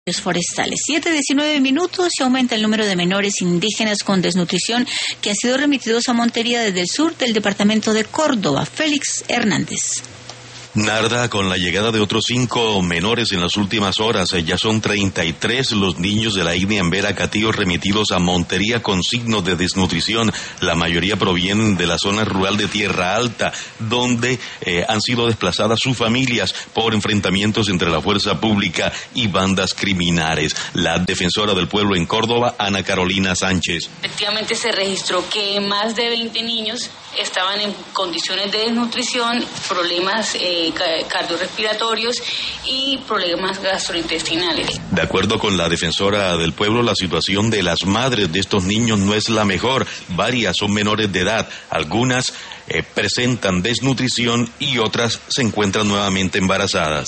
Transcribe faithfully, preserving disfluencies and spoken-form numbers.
Forestales. siete diecinueve minutos y aumenta el número de menores indígenas con desnutrición que han sido remitidos a Montería desde el sur del departamento de Córdoba. Félix Hernández. Narda, con la llegada de otros cinco menores en las últimas horas, ya son treinta y tres los niños de la etnia Embera Catío remitidos a Montería con signos de desnutrición. La mayoría provienen de la zona rural de Tierra Alta, donde eh, han sido desplazadas sus familias por enfrentamientos entre la fuerza pública y bandas criminales. La defensora del pueblo en Córdoba, Ana Carolina Sánchez. Efectivamente se registró que más de veinte niños estaban en condiciones de desnutrición, problemas eh, cardiorrespiratorios y problemas gastrointestinales. De acuerdo con la defensora del pueblo, la situación de las madres de estos niños no es la mejor. Varias son menores de edad, algunas eh, presentan desnutrición y otras se encuentran nuevamente embarazadas.